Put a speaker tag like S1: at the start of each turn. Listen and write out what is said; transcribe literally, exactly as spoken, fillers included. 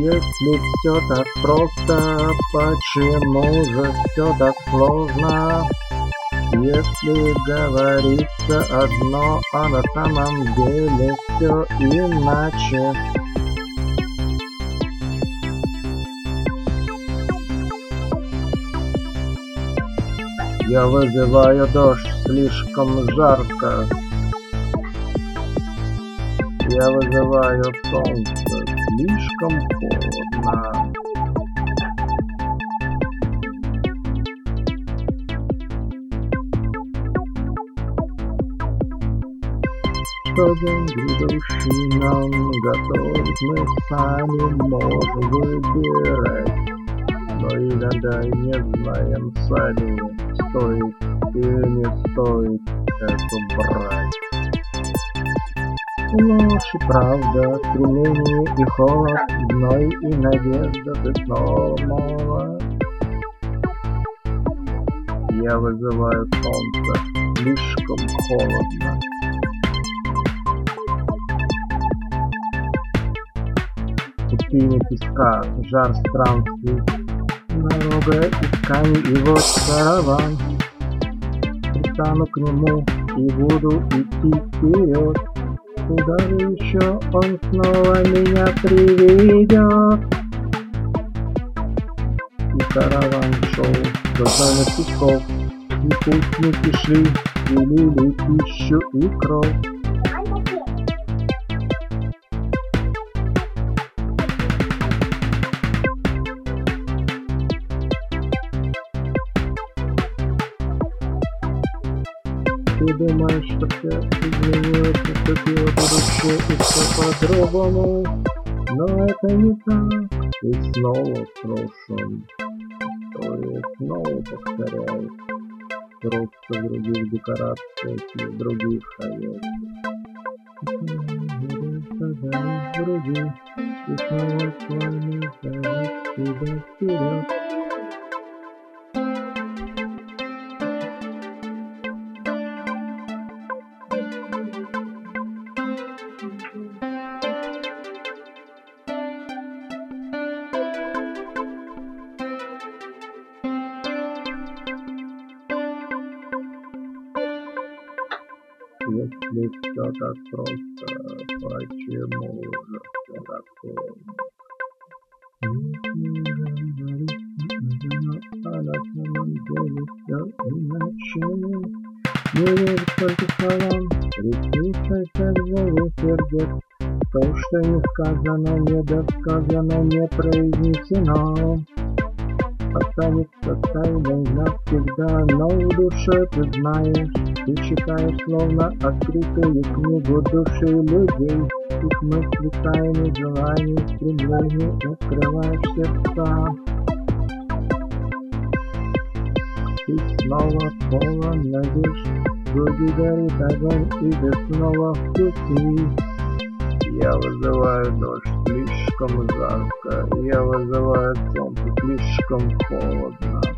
S1: Если все так просто, почему же все так сложно? Если говорится одно, а на самом деле все иначе. Я вызываю дождь, слишком жарко. Я вызываю солнце, слишком холодно. Что день грядущий нам готовит, мы сами можем выбирать. Но иногда и не знаем сами, стоит или не стоит это брать. Ложь и правда, стремление и холод, зной и надежда, ты снова молод. Я вызываю солнце, слишком холодно. Пустыня песка, жар странствий, дорога исканий, и вот караван. Пристану к нему и буду идти вперед. Куда же еще он снова меня приведет? И караван шел до зоны песков, и путники шли, делили пищу и кровь. Ты думаешь, что все изменилось, наступило будущее и все по-другому, но это не так. Ты снова в прошлом, история снова повторяет, просто в других декорациях и в других хаях. В других, и снова с вами зовут тебя вперед. Если все так просто, почему же все так сложно? А на самом деле все иначе. Не верь только словам, приснится живу сердец. То, что не сказано, недосказано, не произнесено, останется тайной навсегда, но в душе ты знаешь. Ты читаешь словно открытую книгу души людей, их мысли, тайны, желания, стремления, открываешь сердца. Ты снова полон надежд, груди горит огонь, и ты снова в пути. Я вызываю дождь, слишком жарко, я вызываю солнце, слишком холодно.